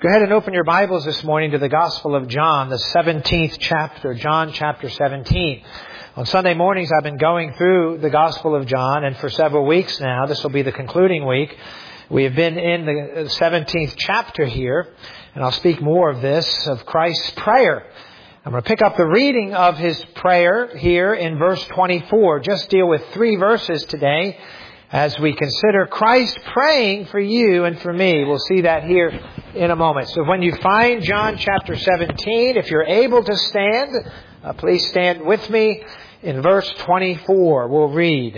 Go ahead and open your Bibles this morning to the Gospel of John, the 17th chapter, John chapter 17. On Sunday mornings, I've been going through the Gospel of John, and for several weeks now, this will be the concluding week, we have been in the 17th chapter here, and I'll speak more of this, of Christ's prayer. I'm going to pick up the reading of His prayer here in verse 24. Just deal with 3 verses today as we consider Christ praying for you and for me. We'll see that here in a moment. So when you find John chapter 17, if you're able to stand, please stand with me in verse 24. We'll read.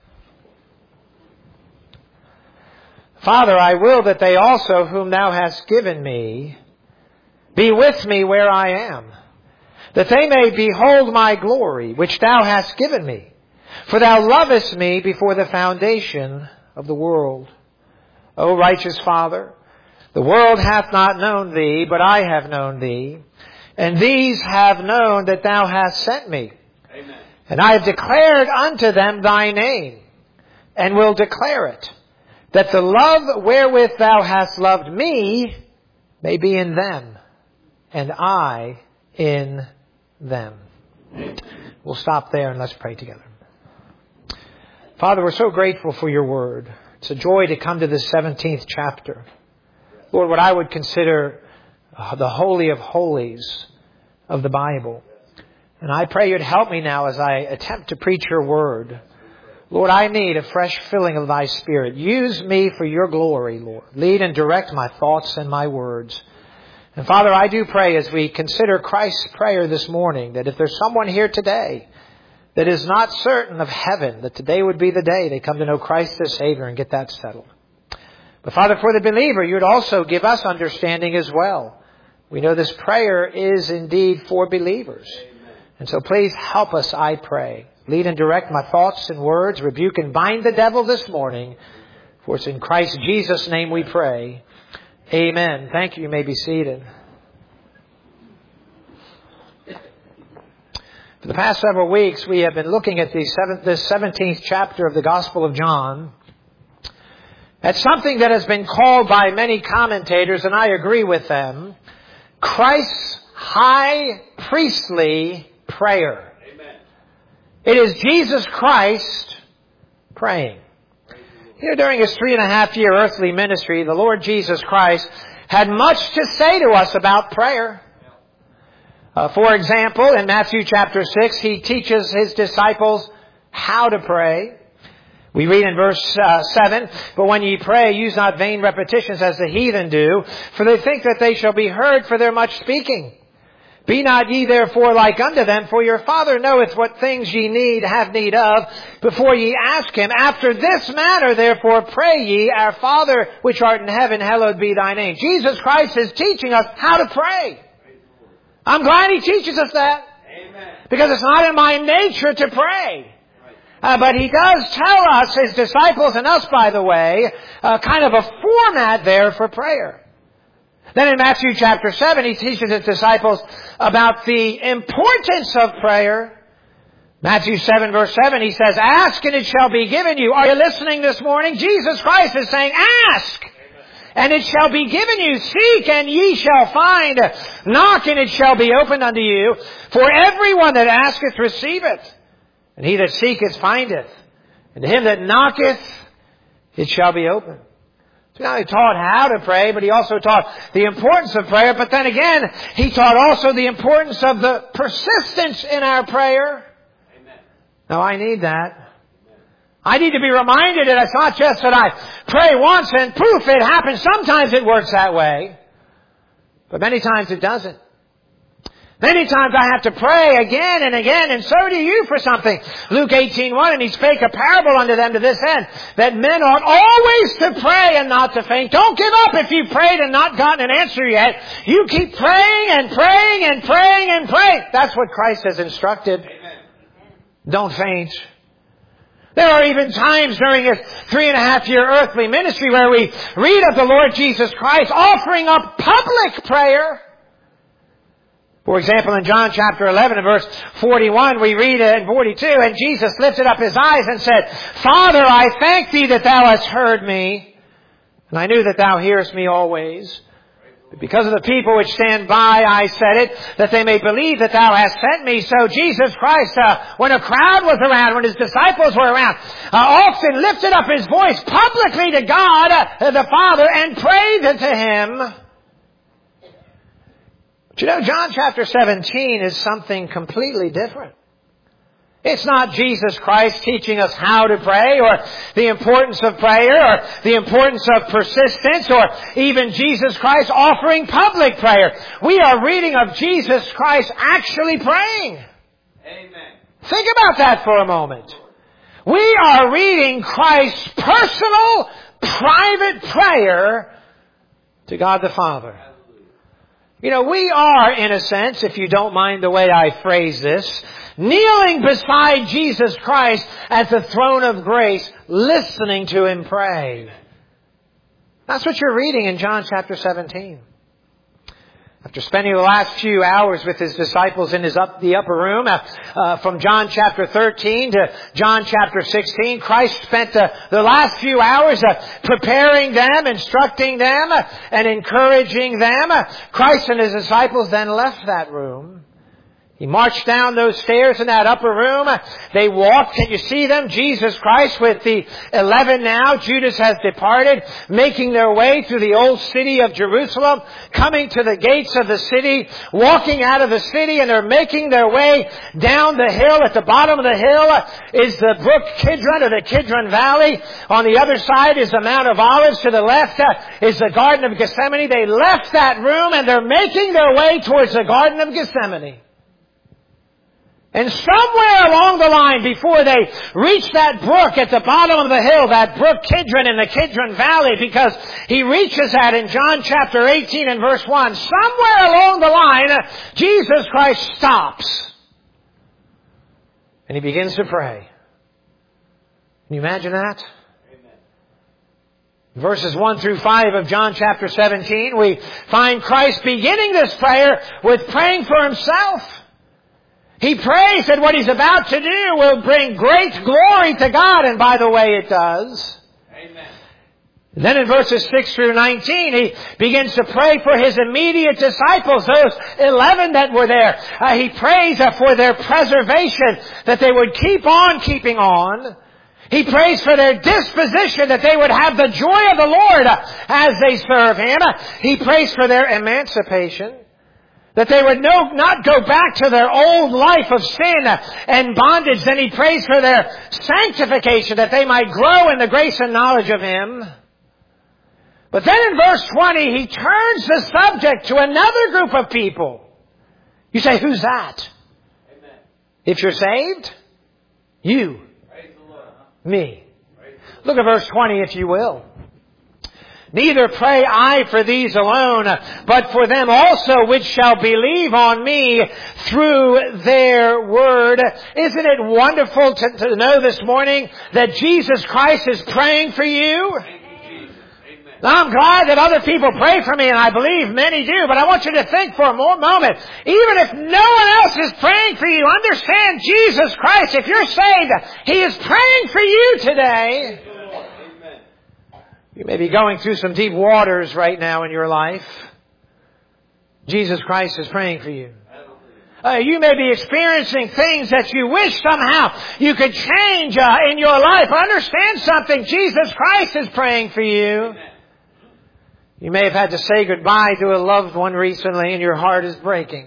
Father, I will that they also whom thou hast given me be with me where I am, that they may behold my glory, which thou hast given me. For thou lovest me before the foundation of the world. O righteous Father, the world hath not known thee, but I have known thee. And these have known that thou hast sent me. Amen. And I have declared unto them thy name, and will declare it, that the love wherewith thou hast loved me may be in them, and I in them. Amen. We'll stop there and let's pray together. Father, we're so grateful for your word. It's a joy to come to this 17th chapter. Lord, what I would consider the holy of holies of the Bible. And I pray you'd help me now as I attempt to preach your word. Lord, I need a fresh filling of thy Spirit. Use me for your glory, Lord. Lead and direct my thoughts and my words. And Father, I do pray as we consider Christ's prayer this morning, that if there's someone here today that is not certain of heaven, that today would be the day they come to know Christ as Savior and get that settled. But Father, for the believer, you would also give us understanding as well. We know this prayer is indeed for believers. Amen. And so please help us, I pray. Lead and direct my thoughts and words. Rebuke and bind the devil this morning. For it's in Christ Jesus' name we pray. Amen. Thank you. You may be seated. For the past several weeks, we have been looking at this 17th chapter of the Gospel of John at something that has been called by many commentators, and I agree with them, Christ's high priestly prayer. Amen. It is Jesus Christ praying. Here during His 3.5-year earthly ministry, the Lord Jesus Christ had much to say to us about prayer. For example, in Matthew chapter 6, He teaches His disciples how to pray. We read in verse 7, But when ye pray, use not vain repetitions as the heathen do, for they think that they shall be heard for their much speaking. Be not ye therefore like unto them, for your Father knoweth what things ye have need of, before ye ask Him. After this manner therefore pray ye, Our Father which art in heaven, hallowed be thy name. Jesus Christ is teaching us how to pray. I'm glad He teaches us that. Amen. Because it's not in my nature to pray. But He does tell us, His disciples and us, by the way, kind of a format there for prayer. Then in Matthew chapter 7, He teaches His disciples about the importance of prayer. Matthew 7 verse 7, He says, Ask and it shall be given you. Are you listening this morning? Jesus Christ is saying, Ask! And it shall be given you. Seek and ye shall find. Knock and it shall be opened unto you. For everyone that asketh receiveth. And he that seeketh findeth. And to him that knocketh it shall be opened. So now He taught how to pray, but He also taught the importance of prayer. But then again, He taught also the importance of the persistence in our prayer. Amen. Now I need that. I need to be reminded that it's not just that I pray once and poof, it happens. Sometimes it works that way. But many times it doesn't. Many times I have to pray again and again, and so do you for something. Luke 18:1, and He spake a parable unto them to this end, that men ought always to pray and not to faint. Don't give up if you've prayed and not gotten an answer yet. You keep praying and praying and praying and praying. That's what Christ has instructed. Amen. Don't faint. There are even times during His 3.5-year earthly ministry where we read of the Lord Jesus Christ offering up public prayer. For example, in John chapter 11 and verse 41, we read in 42, And Jesus lifted up His eyes and said, Father, I thank Thee that Thou hast heard me, and I knew that Thou hearest me always. Because of the people which stand by, I said it, that they may believe that thou hast sent me. So Jesus Christ, when a crowd was around, when his disciples were around, often lifted up his voice publicly to God, the Father, and prayed to him. But you know, John chapter 17 is something completely different. It's not Jesus Christ teaching us how to pray or the importance of prayer or the importance of persistence or even Jesus Christ offering public prayer. We are reading of Jesus Christ actually praying. Amen. Think about that for a moment. We are reading Christ's personal, private prayer to God the Father. You know, we are, in a sense, if you don't mind the way I phrase this, kneeling beside Jesus Christ at the throne of grace, listening to him pray. That's what you're reading in John chapter 17. After spending the last few hours with his disciples in the upper room, from John chapter 13 to John chapter 16, Christ spent the last few hours preparing them, instructing them, and encouraging them. Christ and his disciples then left that room. He marched down those stairs in that upper room. They walked. Can you see them? Jesus Christ with the 11 now. Judas has departed, making their way through the old city of Jerusalem, coming to the gates of the city, walking out of the city, and they're making their way down the hill. At the bottom of the hill is the brook Kidron, or the Kidron Valley. On the other side is the Mount of Olives. To the left is the Garden of Gethsemane. They left that room and they're making their way towards the Garden of Gethsemane. And somewhere along the line, before they reach that brook at the bottom of the hill, that brook Kidron in the Kidron Valley, because he reaches that in John chapter 18 and verse 1, somewhere along the line, Jesus Christ stops. And he begins to pray. Can you imagine that? Amen. Verses 1 through 5 of John chapter 17, we find Christ beginning this prayer with praying for himself. He prays that what he's about to do will bring great glory to God. And by the way, it does. Amen. Then in verses 6 through 19, he begins to pray for his immediate disciples, those 11 that were there. He prays for their preservation, that they would keep on keeping on. He prays for their disposition, that they would have the joy of the Lord as they serve him. He prays for their emancipation, that they would not go back to their old life of sin and bondage. Then he prays for their sanctification, that they might grow in the grace and knowledge of him. But then in verse 20, he turns the subject to another group of people. You say, who's that? Amen. If you're saved, you. Praise the Lord. Me. Praise the Lord. Look at verse 20, if you will. Neither pray I for these alone, but for them also which shall believe on me through their word. Isn't it wonderful to know this morning that Jesus Christ is praying for you? Thank you, Jesus. Amen. Now, I'm glad that other people pray for me, and I believe many do, but I want you to think for a moment. Even if no one else is praying for you, understand Jesus Christ. If you're saved, he is praying for you today. You may be going through some deep waters right now in your life. Jesus Christ is praying for you. You may be experiencing things that you wish somehow you could change in your life. Understand something. Jesus Christ is praying for you. You may have had to say goodbye to a loved one recently and your heart is breaking.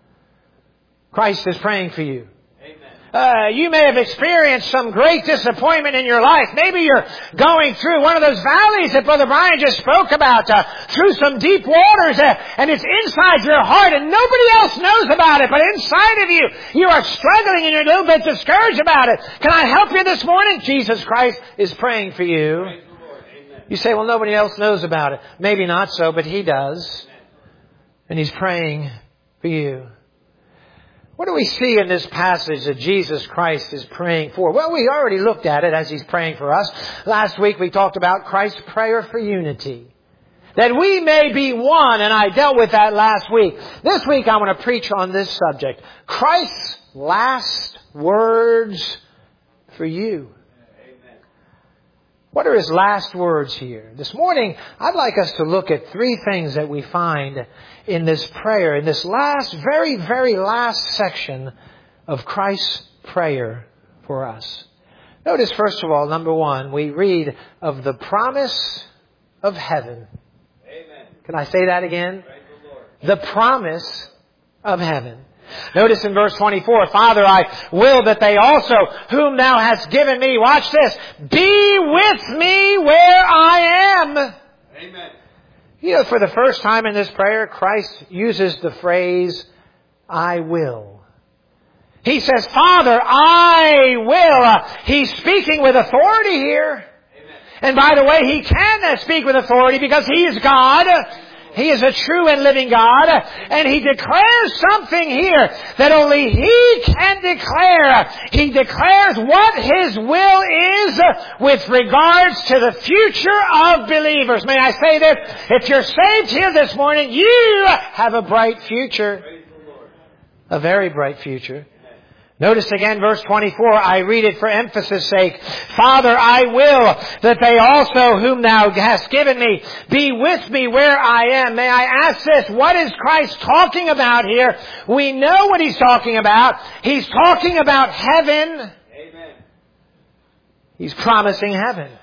Christ is praying for you. You may have experienced some great disappointment in your life. Maybe you're going through one of those valleys that Brother Brian just spoke about, through some deep waters, and it's inside your heart and nobody else knows about it, but inside of you, you are struggling and you're a little bit discouraged about it. Can I help you this morning? Jesus Christ is praying for you. You say, well, nobody else knows about it. Maybe not so, but he does. And he's praying for you. What do we see in this passage that Jesus Christ is praying for? Well, we already looked at it as he's praying for us. Last week we talked about Christ's prayer for unity. That we may be one, and I dealt with that last week. This week I want to preach on this subject. Christ's last words for you. What are his last words here? This morning, I'd like us to look at three things that we find in this prayer, in this last, very, very last section of Christ's prayer for us. Notice, first of all, number one, we read of the promise of heaven. Amen. Can I say that again? Praise the Lord. The promise of heaven. Notice in verse 24, Father, I will that they also, whom thou hast given me, watch this, be with me where I am. Amen. You know, for the first time in this prayer, Christ uses the phrase, I will. He says, Father, I will. He's speaking with authority here. Amen. And by the way, He can speak with authority because He is God. He is a true and living God, and He declares something here that only He can declare. He declares what His will is with regards to the future of believers. May I say this? If you're saved here this morning, you have a bright future. Praise the Lord. A very bright future. Notice again verse 24. I read it for emphasis' sake. Father, I will that they also whom thou hast given me be with me where I am. May I ask this? What is Christ talking about here? We know what He's talking about. He's talking about heaven. Amen. He's promising heaven.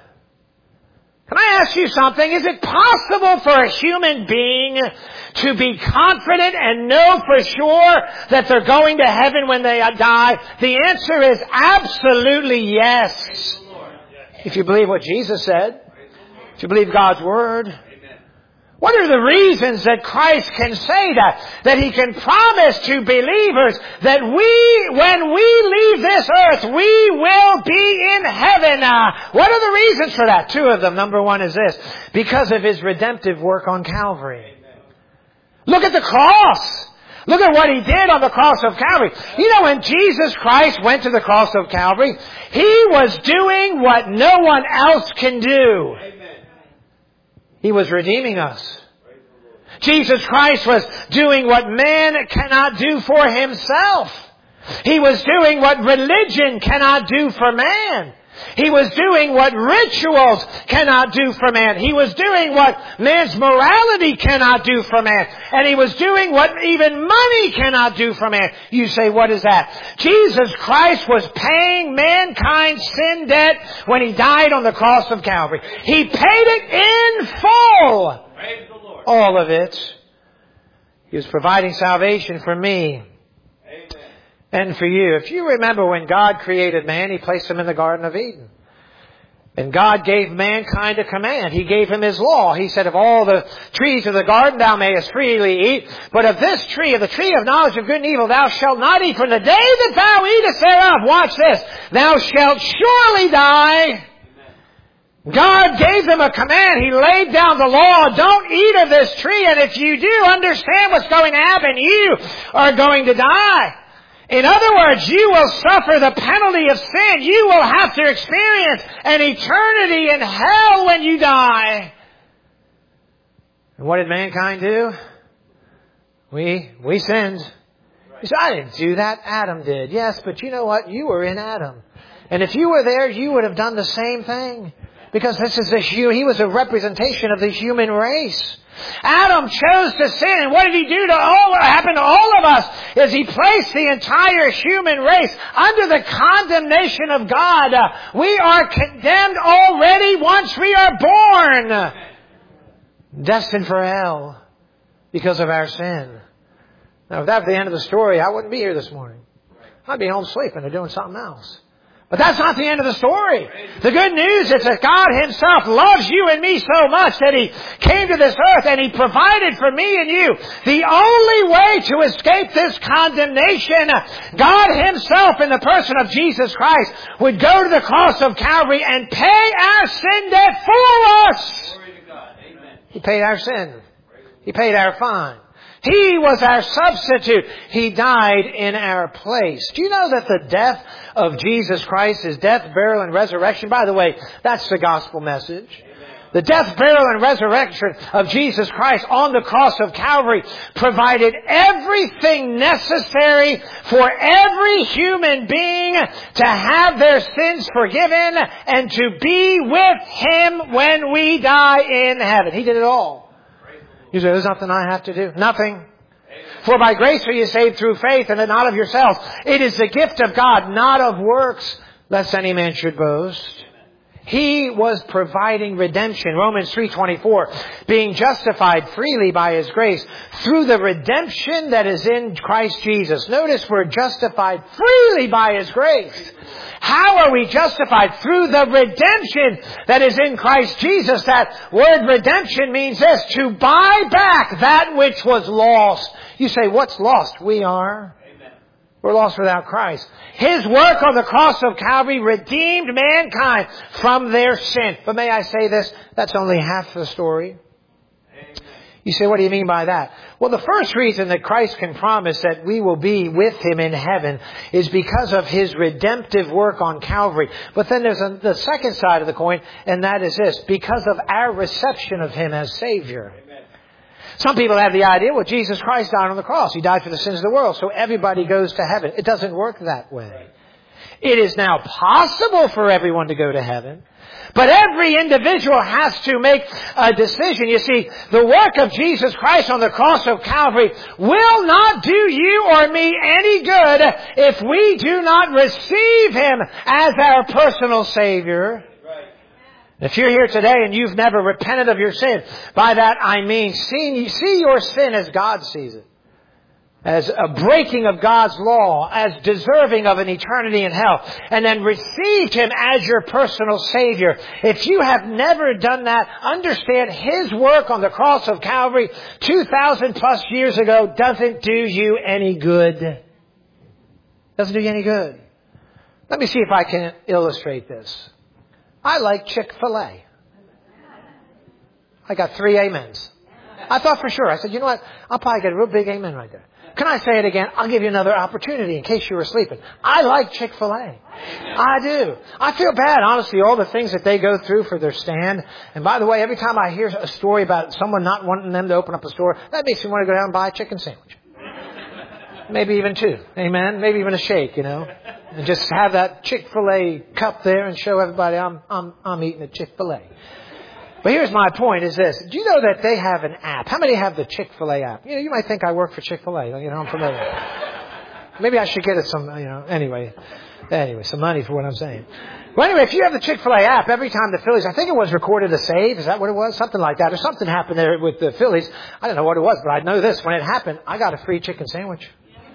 Can I ask you something? Is it possible for a human being to be confident and know for sure that they're going to heaven when they die? The answer is absolutely yes. Praise the Lord. Yes. If you believe what Jesus said, Praise the Lord. if you believe God's Word. Amen. What are the reasons that Christ can say that? That He can promise to believers that when we leave this earth, we will be in heaven. What are the reasons for that? Two of them. Number one is this. Because of His redemptive work on Calvary. Amen. Look at the cross. Look at what He did on the cross of Calvary. You know, when Jesus Christ went to the cross of Calvary, He was doing what no one else can do. Amen. He was redeeming us. Praise the Lord. Jesus Christ was doing what man cannot do for himself. He was doing what religion cannot do for man. He was doing what rituals cannot do for man. He was doing what man's morality cannot do for man. And He was doing what even money cannot do for man. You say, what is that? Jesus Christ was paying mankind's sin debt when He died on the cross of Calvary. He paid it in full. Praise the Lord. All of it. He was providing salvation for me. Amen. And for you. If you remember when God created man, He placed him in the Garden of Eden. And God gave mankind a command. He gave him His law. He said, of all the trees of the garden thou mayest freely eat, but of this tree, of the tree of knowledge of good and evil, thou shalt not eat. From the day that thou eatest thereof, watch this, thou shalt surely die. God gave them a command. He laid down the law. Don't eat of this tree. And if you do, understand what's going to happen. You are going to die. In other words, you will suffer the penalty of sin. You will have to experience an eternity in hell when you die. And what did mankind do? We sinned. You say, I didn't do that. Adam did. Yes, but you know what? You were in Adam. And if you were there, you would have done the same thing. Because he was a representation of the human race. Adam chose to sin, and what did he do happen to all of us? Is he placed the entire human race under the condemnation of God. We are condemned already once we are born. Destined for hell because of our sin. Now, if that were the end of the story, I wouldn't be here this morning. I'd be home sleeping or doing something else. But that's not the end of the story. The good news is that God Himself loves you and me so much that He came to this earth and He provided for me and you the only way to escape this condemnation. God Himself, in the person of Jesus Christ, would go to the cross of Calvary and pay our sin debt for us. Glory to God. Amen. He paid our sin. He paid our fine. He was our substitute. He died in our place. Do you know that the death of Jesus Christ, His death, burial, and resurrection, by the way, that's the gospel message. The death, burial, and resurrection of Jesus Christ on the cross of Calvary provided everything necessary for every human being to have their sins forgiven and to be with Him when we die in heaven. He did it all. You say, there's nothing I have to do. Nothing. For by grace are you saved through faith, and not of yourselves. It is the gift of God, not of works, lest any man should boast. He was providing redemption. Romans 3:24, being justified freely by His grace through the redemption that is in Christ Jesus. Notice we're justified freely by His grace. How are we justified? Through the redemption that is in Christ Jesus. That word redemption means this, to buy back that which was lost. You say, what's lost? We are. We're lost without Christ. His work on the cross of Calvary redeemed mankind from their sin. But may I say this? That's only half the story. You say, what do you mean by that? Well, the first reason that Christ can promise that we will be with Him in heaven is because of His redemptive work on Calvary. But then there's the second side of the coin, and that is this, because of our reception of Him as Savior. Some people have the idea, well, Jesus Christ died on the cross. He died for the sins of the world, so everybody goes to heaven. It doesn't work that way. It is now possible for everyone to go to heaven, but every individual has to make a decision. You see, the work of Jesus Christ on the cross of Calvary will not do you or me any good if we do not receive Him as our personal Savior. If you're here today and you've never repented of your sin, by that I mean see your sin as God sees it. As a breaking of God's law, as deserving of an eternity in hell, and then received Him as your personal Savior. If you have never done that, understand His work on the cross of Calvary 2,000 plus years ago doesn't do you any good. Doesn't do you any good. Let me see if I can illustrate this. I like Chick-fil-A. I got 3 amens. I thought for sure. I said, you know what? I'll probably get a real big amen right there. Can I say it again? I'll give you another opportunity in case you were sleeping. I like Chick-fil-A. I do. I feel bad, honestly, all the things that they go through for their stand. And by the way, every time I hear a story about someone not wanting them to open up a store, that makes me want to go down and buy a chicken sandwich. Maybe even 2. Amen? Maybe even a shake, you know. And just have that Chick-fil-A cup there and show everybody I'm eating at Chick-fil-A. But here's my point is this. Do you know that they have an app? How many have the Chick-fil-A app? You know, you might think I work for Chick-fil-A. You know, I'm familiar. Maybe I should get it some, anyway, some money for what I'm saying. Well, anyway, if you have the Chick-fil-A app, every time the Phillies, I think it was recorded a save. Is that what it was? Something like that. Or something happened there with the Phillies. I don't know what it was, but I know this. When it happened, I got a free chicken sandwich.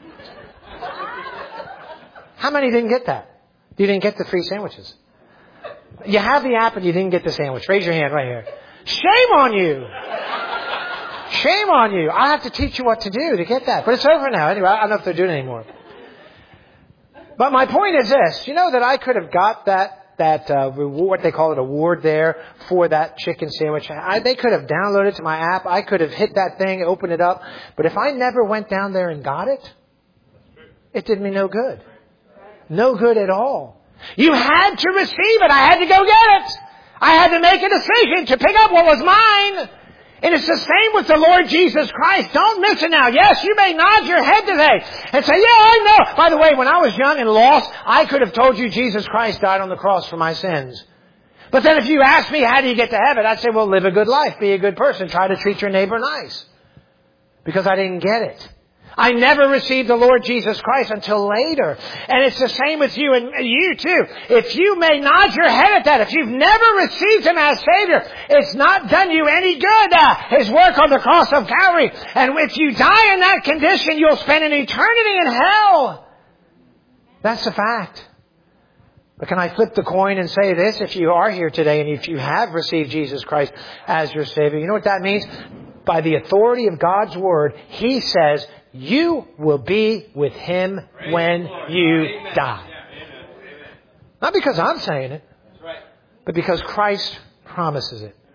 How many didn't get that? You didn't get the free sandwiches. You have the app and you didn't get the sandwich. Raise your hand right here. Shame on you. Shame on you. I have to teach you what to do to get that. But it's over now. Anyway, I don't know if they're doing it anymore. But my point is this. You know that I could have got that reward, they call it award there, for that chicken sandwich. They could have downloaded it to my app. I could have hit that thing, opened it up. But if I never went down there and got it, it did me no good. No good at all. You had to receive it. I had to go get it. I had to make a decision to pick up what was mine. And it's the same with the Lord Jesus Christ. Don't miss it now. Yes, you may nod your head today and say, yeah, I know. By the way, when I was young and lost, I could have told you Jesus Christ died on the cross for my sins. But then if you asked me, how do you get to heaven? I'd say, well, live a good life. Be a good person. Try to treat your neighbor nice. Because I didn't get it. I never received the Lord Jesus Christ until later. And it's the same with you and you too. If you may nod your head at that, if you've never received Him as Savior, it's not done you any good. His work on the cross of Calvary. And if you die in that condition, you'll spend an eternity in hell. That's a fact. But can I flip the coin and say this? If you are here today and if you have received Jesus Christ as your Savior, you know what that means? By the authority of God's Word, He says, you will be with Him when you die. Not because I'm saying it, but because Christ promises it.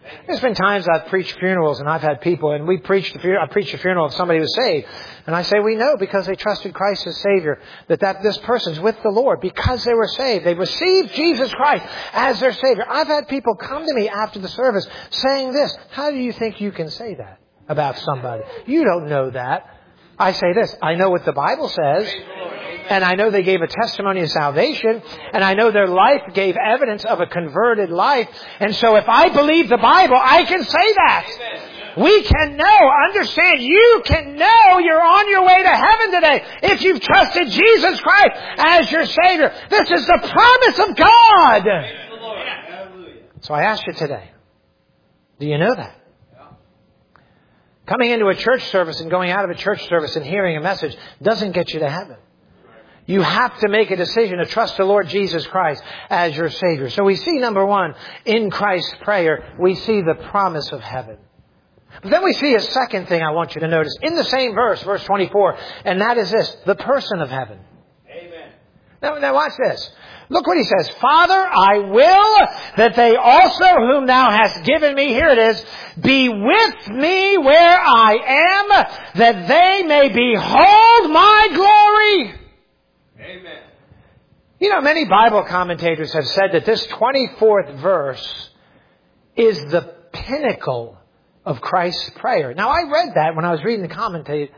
There's been times I've preached funerals and I've had people, and I preached the funeral of somebody who was saved. And I say, we know because they trusted Christ as Savior that this person's with the Lord because they were saved. They received Jesus Christ as their Savior. I've had people come to me after the service saying this. How do you think you can say that about somebody? You don't know that. I say this. I know what the Bible says. And I know they gave a testimony of salvation. And I know their life gave evidence of a converted life. And so if I believe the Bible, I can say that. We can know, understand, you can know you're on your way to heaven today if you've trusted Jesus Christ as your Savior. This is the promise of God. So I ask you today, do you know that? Coming into a church service and going out of a church service and hearing a message doesn't get you to heaven. You have to make a decision to trust the Lord Jesus Christ as your Savior. So we see, number one, in Christ's prayer, we see the promise of heaven. But then we see a second thing I want you to notice in the same verse, verse 24, and that is this, the person of heaven. Amen. Now watch this. Look what he says. Father, I will that they also whom thou hast given me, here it is, be with me where I am, that they may behold my glory. Amen. You know, many Bible commentators have said that this 24th verse is the pinnacle of Christ's prayer. Now, I read that when I was reading the commentaries,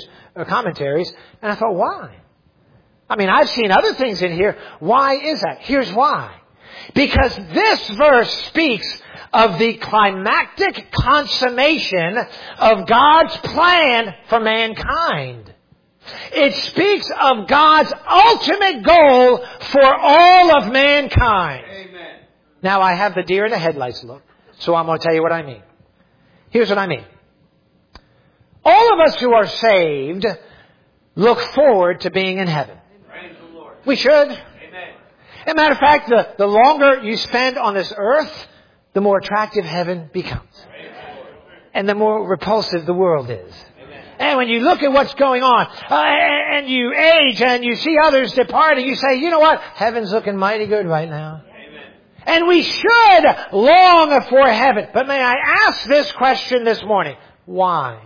and I thought, why? I mean, I've seen other things in here. Why is that? Here's why. Because this verse speaks of the climactic consummation of God's plan for mankind. It speaks of God's ultimate goal for all of mankind. Amen. Now, I have the deer in the headlights look, so I'm going to tell you what I mean. Here's what I mean. All of us who are saved look forward to being in heaven. Praise the Lord. We should. Amen. As a matter of fact, the longer you spend on this earth, the more attractive heaven becomes. And the more repulsive the world is. And when you look at what's going on, and you age and you see others departing, you say, you know what? Heaven's looking mighty good right now. Amen. And we should long for heaven. But may I ask this question this morning? Why?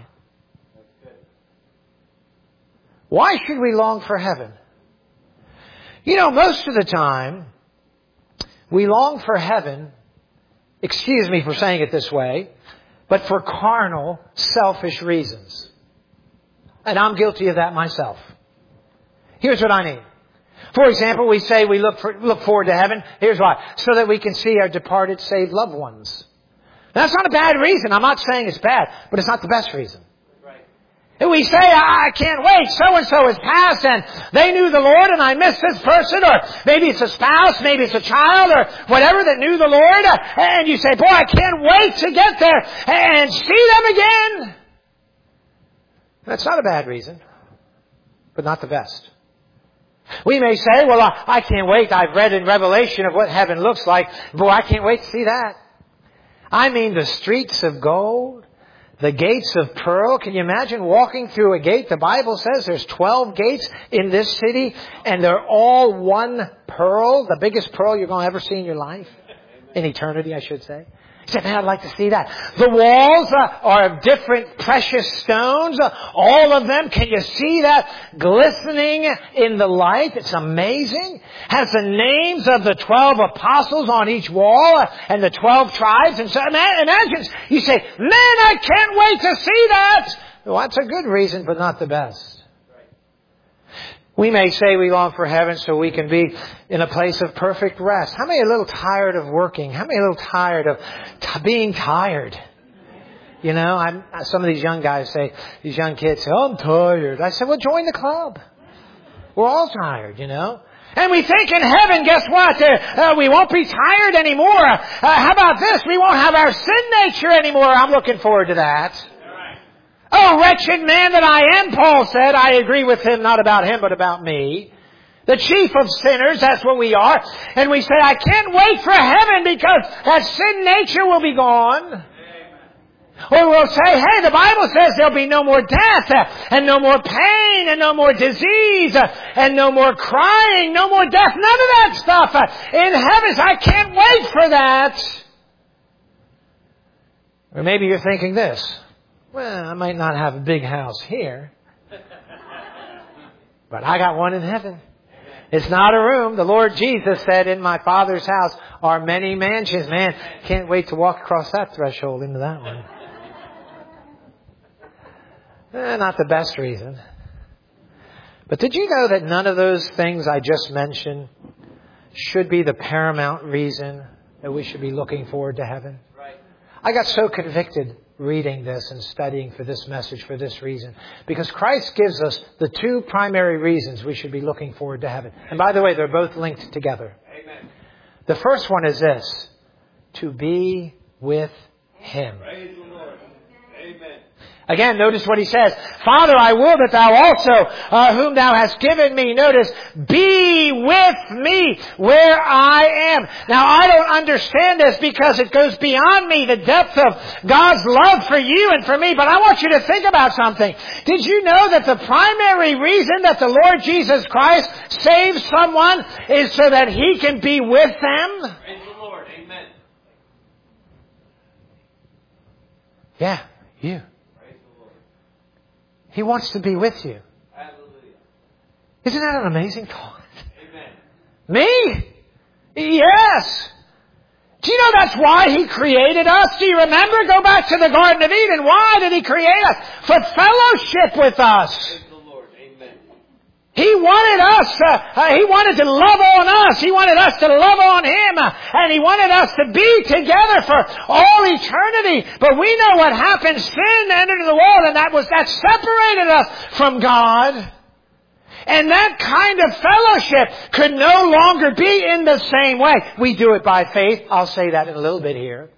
Why should we long for heaven? You know, most of the time, we long for heaven, excuse me for saying it this way, but for carnal, selfish reasons. And I'm guilty of that myself. Here's what I mean. For example, we say we look forward to heaven. Here's why. So that we can see our departed, saved loved ones. That's not a bad reason. I'm not saying it's bad, but it's not the best reason. Right. And we say, I can't wait. So-and-so has passed and they knew the Lord and I missed this person. Or maybe it's a spouse, maybe it's a child or whatever that knew the Lord. And you say, boy, I can't wait to get there and see them again. That's not a bad reason, but not the best. We may say, well, I can't wait. I've read in Revelation of what heaven looks like. Boy, I can't wait to see that. I mean, the streets of gold, the gates of pearl. Can you imagine walking through a gate? The Bible says there's 12 gates in this city, and they're all one pearl, the biggest pearl you're going to ever see in your life. In eternity, I should say. He said, man, I'd like to see that. The walls are of different precious stones. All of them. Can you see that glistening in the light? It's amazing. Has the names of the 12 apostles on each wall and the 12 tribes. And so imagine, you say, man, I can't wait to see that. Well, that's a good reason, but not the best. We may say we long for heaven so we can be in a place of perfect rest. How many are a little tired of working? How many are a little tired of being tired? You know, some of these young guys say, these young kids say, oh, I'm tired. I said, well, join the club. We're all tired, you know. And we think in heaven, guess what? We won't be tired anymore. How about this? We won't have our sin nature anymore. I'm looking forward to that. Oh, wretched man that I am, Paul said. I agree with him, not about him, but about me. The chief of sinners, that's what we are. And we say, I can't wait for heaven because that sin nature will be gone. Or we'll say, hey, the Bible says there'll be no more death and no more pain and no more disease and no more crying, no more death, none of that stuff in heaven. I can't wait for that. Or maybe you're thinking this. Well, I might not have a big house here, but I got one in heaven. It's not a room. The Lord Jesus said, in my Father's house are many mansions. Man, can't wait to walk across that threshold into that one. Not the best reason. But did you know that none of those things I just mentioned should be the paramount reason that we should be looking forward to heaven? Right. I got so convicted reading this and studying for this message for this reason. Because Christ gives us the two primary reasons we should be looking forward to heaven. And by the way, they're both linked together. Amen. The first one is this: to be with Him. Praise the Lord. Amen. Again, notice what he says. Father, I will that thou also, whom thou hast given me, notice, be with me where I am. Now, I don't understand this because it goes beyond me, the depth of God's love for you and for me. But I want you to think about something. Did you know that the primary reason that the Lord Jesus Christ saves someone is so that He can be with them? Praise the Lord. Amen. Yeah, you. He wants to be with you. Hallelujah. Isn't that an amazing thought? Amen. Me? Yes. Do you know that's why He created us? Do you remember? Go back to the Garden of Eden. Why did He create us? For fellowship with us. Praise the Lord. Amen. He wanted us, He wanted to love on us. He wanted us to love on Him. And He wanted us to be together for all eternity. But we know what happened. Sin entered the world, and that separated us from God. And that kind of fellowship could no longer be in the same way. We do it by faith. I'll say that in a little bit here.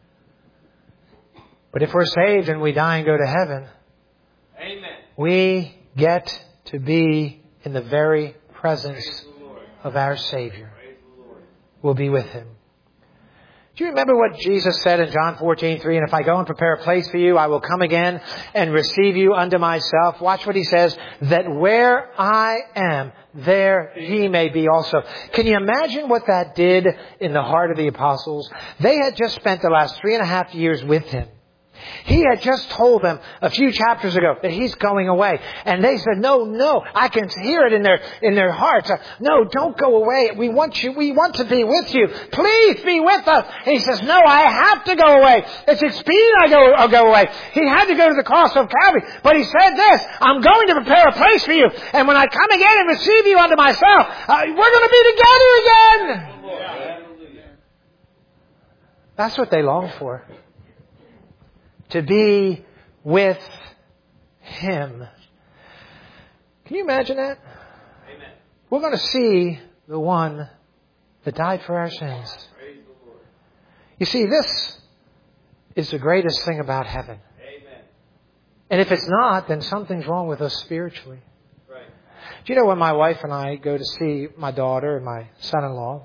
But if we're saved and we die and go to heaven, Amen. we get to be in the very presence of our Savior. We'll be with Him. Do you remember what Jesus said in John 14:3? And if I go and prepare a place for you, I will come again and receive you unto myself. Watch what He says. That where I am, there ye may be also. Can you imagine what that did in the heart of the apostles? They had just spent the last 3.5 years with Him. He had just told them a few chapters ago that He's going away. And they said, no, I can hear it in their hearts. No, don't go away. We want you. We want to be with you. Please be with us. And He says, no, I have to go away. It's expedient I'll go away. He had to go to the cross of Calvary. But He said this: I'm going to prepare a place for you. And when I come again and receive you unto myself, we're going to be together again. That's what they longed for. To be with Him. Can you imagine that? Amen. We're going to see the one that died for our sins. Praise the Lord. You see, this is the greatest thing about heaven. Amen. And if it's not, then something's wrong with us spiritually. Right. Do you know when my wife and I go to see my daughter and my son-in-law,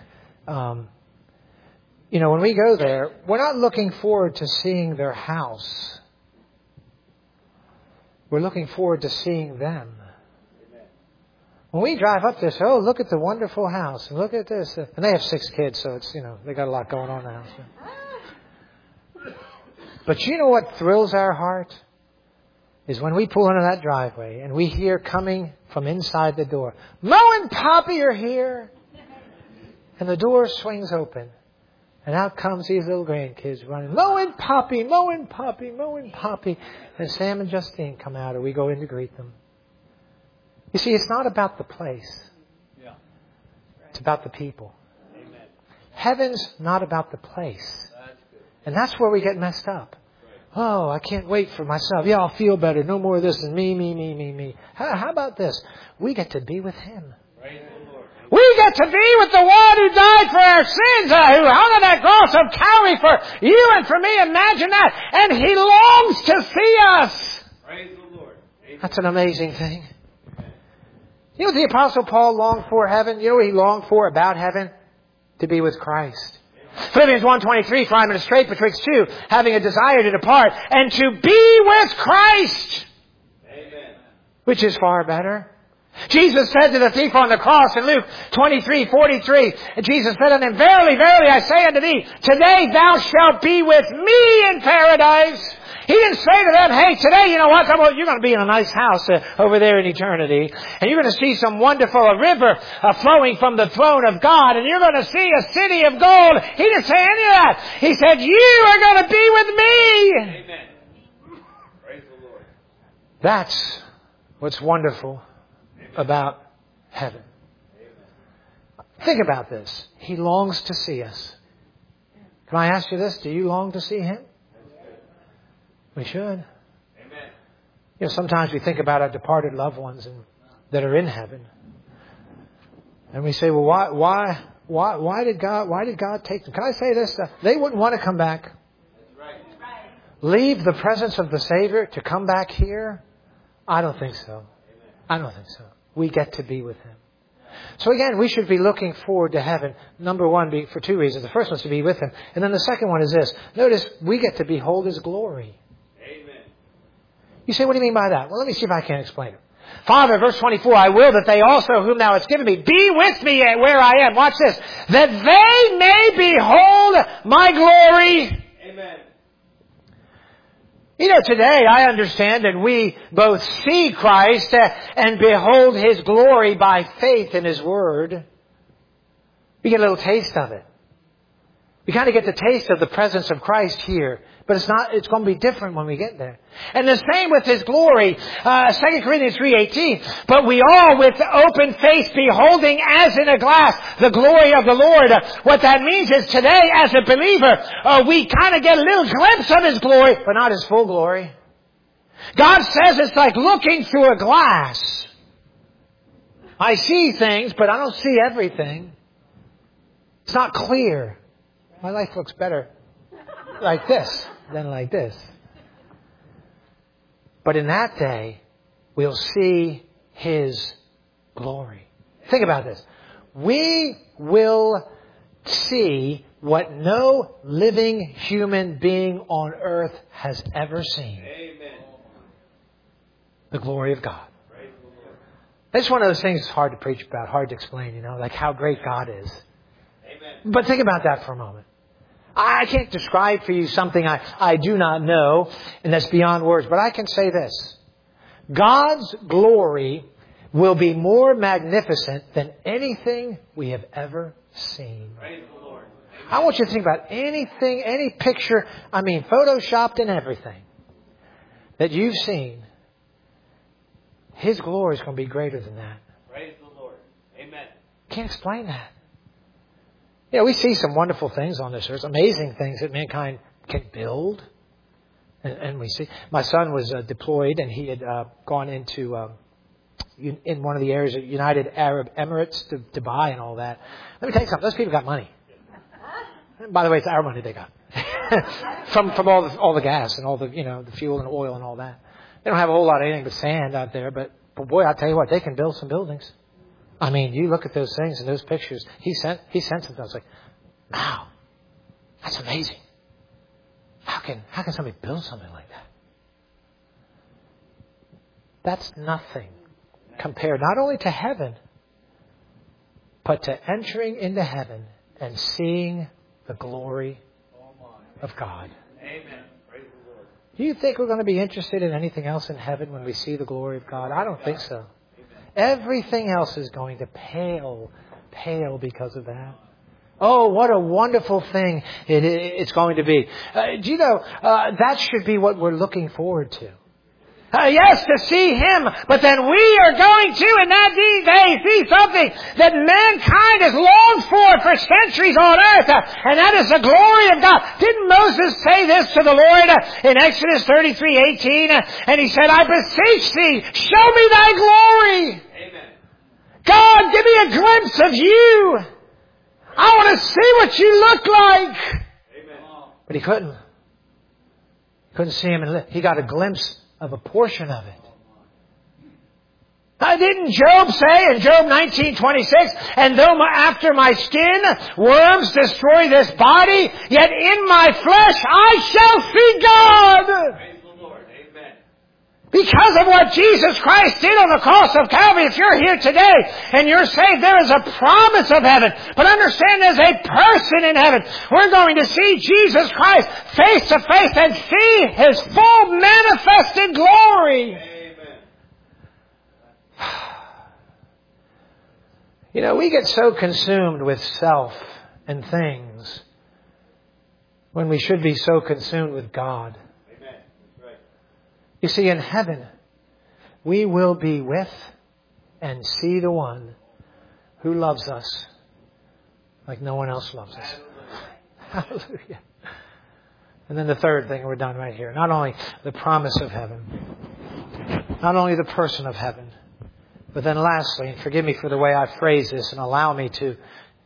when we go there, we're not looking forward to seeing their house. We're looking forward to seeing them. Amen. When we drive up there, say, oh, look at the wonderful house. And look at this. And they have 6 kids, so it's, they got a lot going on in the house. But you know what thrills our heart? Is when we pull into that driveway and we hear coming from inside the door, Mo and Poppy are here. And the door swings open. And out comes these little grandkids running, Mo and Poppy, Mo and Poppy, Mo and Poppy. And Sam and Justine come out and we go in to greet them. You see, it's not about the place. Yeah. It's about the people. Amen. Heaven's not about the place. That's good. And that's where we get messed up. Oh, I can't wait for myself. Yeah, I'll feel better. No more of this and me. How about this? We get to be with Him. Praise the Lord. We get to be with the one who died for our sins, who hung on that cross of Calvary for you and for me. Imagine that. And He longs to see us. Praise the Lord. Amen. That's an amazing thing. You know what the Apostle Paul longed for heaven? You know what he longed for about heaven? To be with Christ. Philippians 1:23, for I am in a strait betwixt two, having a desire to depart, and to be with Christ. Amen. Which is far better. Jesus said to the thief on the cross in Luke 23:43, Jesus said unto him, Verily, verily, I say unto thee, today thou shalt be with me in paradise. He didn't say to them, hey, today, you know what? You're going to be in a nice house over there in eternity. And you're going to see some wonderful river flowing from the throne of God. And you're going to see a city of gold. He didn't say any of that. He said, you are going to be with me. Amen. Praise the Lord. That's what's wonderful about heaven. Think about this. He longs to see us. Can I ask you this? Do you long to see Him? We should. Amen. You know, sometimes we think about our departed loved ones that are in heaven, and we say, "Well, why did God take them?" Can I say this? They wouldn't want to come back. That's right. Leave the presence of the Savior to come back here? I don't think so. I don't think so. We get to be with Him. So again, we should be looking forward to heaven. Number one, for two reasons. The first one is to be with Him, and then the second one is this. Notice, we get to behold His glory. You say, what do you mean by that? Well, let me see if I can explain it. Father, verse 24, I will that they also whom thou hast given me be with me where I am. Watch this. That they may behold my glory. Amen. You know, today I understand that we both see Christ and behold His glory by faith in His Word. We get a little taste of it. We kind of get the taste of the presence of Christ here. But it's going to be different when we get there. And the same with His glory. 2 Corinthians 3:18. But we all with open face beholding as in a glass the glory of the Lord. What that means is today as a believer, we kind of get a little glimpse of His glory, but not His full glory. God says it's like looking through a glass. I see things, but I don't see everything. It's not clear. My life looks better like this than like this. But in that day, we'll see His glory. Think about this. We will see what no living human being on earth has ever seen. Amen. The glory of God. It's one of those things that's hard to preach about, hard to explain, like how great God is. Amen. But think about that for a moment. I can't describe for you something I do not know, and that's beyond words. But I can say this. God's glory will be more magnificent than anything we have ever seen. Praise the Lord. I want you to think about anything, any picture, photoshopped and everything that you've seen. His glory is going to be greater than that. Praise the Lord. Amen. Can't explain that. We see some wonderful things on this earth, amazing things that mankind can build. And we see, my son was deployed, and he had gone into, in one of the areas of United Arab Emirates, to Dubai and all that. Let me tell you something, those people got money. By the way, it's our money they got. from all the gas and all the, the fuel and oil and all that. They don't have a whole lot of anything but sand out there, but boy, I'll tell you what, they can build some buildings. You look at those things and those pictures. He sent something. I was like, wow, that's amazing. How can somebody build something like that? That's nothing compared not only to heaven, but to entering into heaven and seeing the glory of God. Amen. Praise the Lord. Do you think we're going to be interested in anything else in heaven when we see the glory of God? I don't think so. Everything else is going to pale because of that. Oh, what a wonderful thing it's going to be. Do you know, that should be what we're looking forward to. Yes, to see Him, but then we are going to, in that day, see something that mankind has longed for centuries on earth, and that is the glory of God. Didn't Moses say this to the Lord in Exodus 33:18? And he said, I beseech thee, show me thy glory. Amen. God, give me a glimpse of you. I want to see what you look like. Amen. But he couldn't. Couldn't see Him, and he got a glimpse of a portion of it. Didn't Job say in Job 19:26, and though after my skin worms destroy this body, yet in my flesh I shall see God. Praise the Lord. Amen. Because of what Jesus Christ did on the cross of Calvary, if you're here today and you're saved, there is a promise of heaven. But understand there's a person in heaven. We're going to see Jesus Christ face to face and see His full manifested glory. Amen. You know, we get so consumed with self and things when we should be so consumed with God. Amen. That's right. You see, in heaven, we will be with and see the one who loves us like no one else loves us. Hallelujah. And then the third thing, we're done right here. Not only the promise of heaven, not only the person of heaven, but then lastly, and forgive me for the way I phrase this and allow me to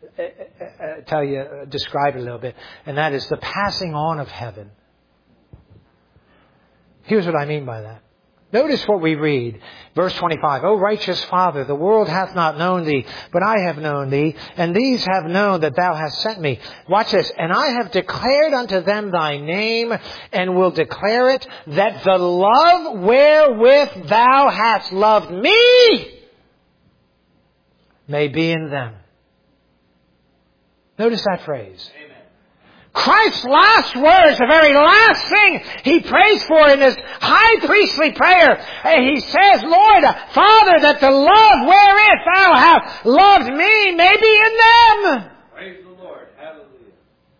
describe it a little bit, and that is the passing on of heaven. Here's what I mean by that. Notice what we read. Verse 25. O righteous Father, the world hath not known Thee, but I have known Thee, and these have known that Thou hast sent me. Watch this. And I have declared unto them Thy name, and will declare it, that the love wherewith Thou hast loved me may be in them. Notice that phrase. Amen. Christ's last words, the very last thing He prays for in this high priestly prayer, He says, Lord, Father, that the love wherewith Thou hast loved me may be in them. Praise the Lord. Hallelujah.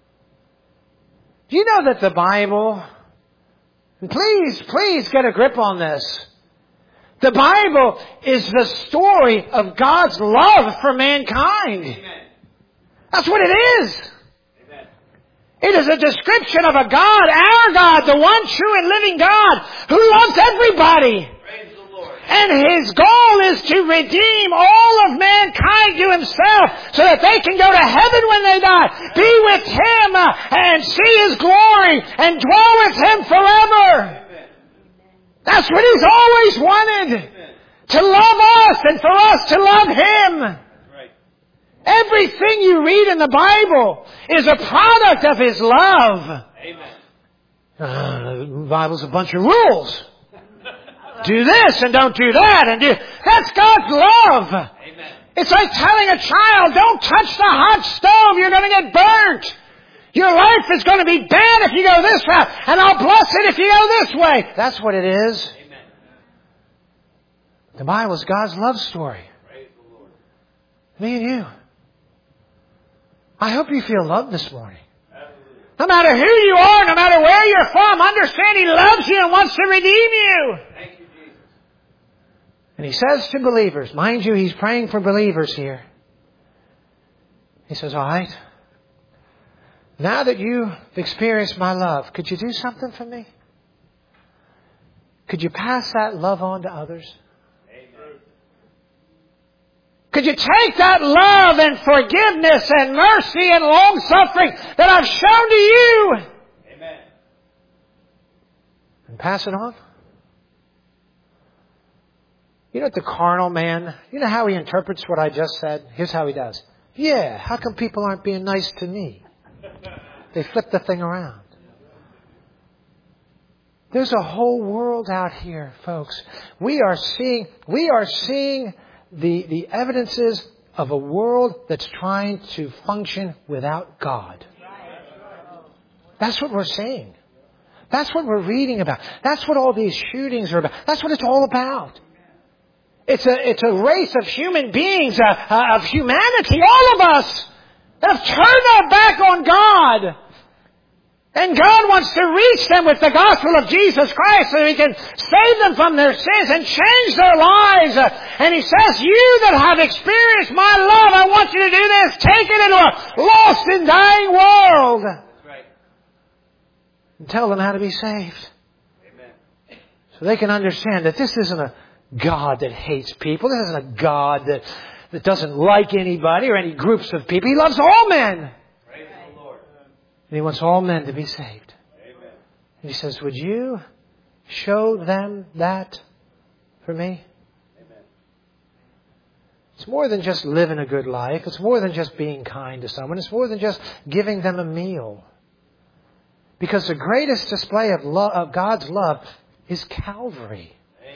Do you know that the Bible, and please get a grip on this, the Bible is the story of God's love for mankind. Amen. That's what it is. Amen. It is a description of a God, our God, the one true and living God, who loves everybody. Praise the Lord. And His goal is to redeem all of mankind to Himself so that they can go to heaven when they die, be with Him and see His glory and dwell with Him forever. Amen. That's what He's always wanted. Amen. To love us and for us to love Him. Right. Everything you read in the Bible is a product of His love. Amen. The Bible's a bunch of rules. Do this and don't do that and do... That's God's love. Amen. It's like telling a child, don't touch the hot stove, you're going to get burnt. Your life is going to be bad if you go this route, and I'll bless it if you go this way. That's what it is. Amen. The Bible is God's love story. Praise the Lord. Me and you. I hope you feel loved this morning. Hallelujah. No matter who you are, no matter where you're from, understand He loves you and wants to redeem you. Thank you, Jesus. And He says to believers, mind you, He's praying for believers here. He says, all right, now that you've experienced my love, could you do something for me? Could you pass that love on to others? Amen. Could you take that love and forgiveness and mercy and long-suffering that I've shown to you Amen. and pass it on? You know what the carnal man, you know how he interprets what I just said? Here's how he does. Yeah, how come people aren't being nice to me? They flip the thing around. There's a whole world out here, folks. We are seeing the evidences of a world that's trying to function without God. That's what we're seeing. That's what we're reading about. That's what all these shootings are about. That's what it's all about. It's a race of human beings, of humanity, all of us, that have turned our back on God. And God wants to reach them with the gospel of Jesus Christ so He can save them from their sins and change their lives. And He says, you that have experienced my love, I want you to do this. Take it into a lost and dying world. That's right. And tell them how to be saved. Amen. So they can understand that this isn't a God that hates people. This isn't a God that doesn't like anybody or any groups of people. He loves all men. Praise the Lord. And He wants all men to be saved. Amen. And He says, would you show them that for me? Amen. It's more than just living a good life. It's more than just being kind to someone. It's more than just giving them a meal. Because the greatest display of God's love is Calvary.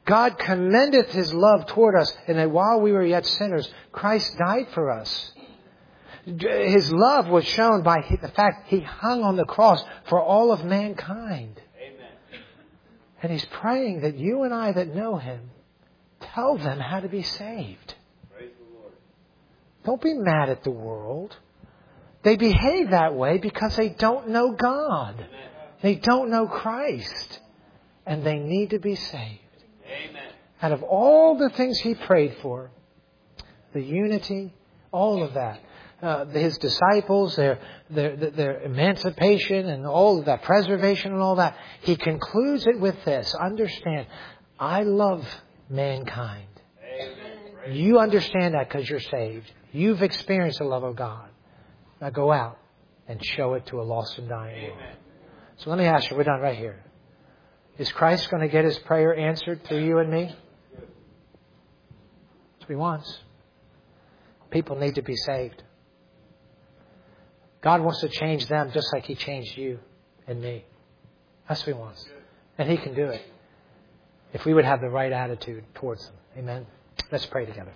God commendeth His love toward us, and that while we were yet sinners, Christ died for us. His love was shown by the fact He hung on the cross for all of mankind. Amen. And He's praying that you and I that know Him, tell them how to be saved. Praise the Lord. Don't be mad at the world. They behave that way because they don't know God. Amen. They don't know Christ. And they need to be saved. Amen. Out of all the things He prayed for, the unity, all of that, His disciples, their emancipation and all of that, preservation and all that, He concludes it with this. Understand, I love mankind. Amen. You understand that because you're saved. You've experienced the love of God. Now go out and show it to a lost and dying world. Amen. So let me ask you, we're done right here. Is Christ going to get His prayer answered through you and me? That's what He wants. People need to be saved. God wants to change them just like He changed you and me. That's what He wants. And He can do it if we would have the right attitude towards them. Amen. Let's pray together.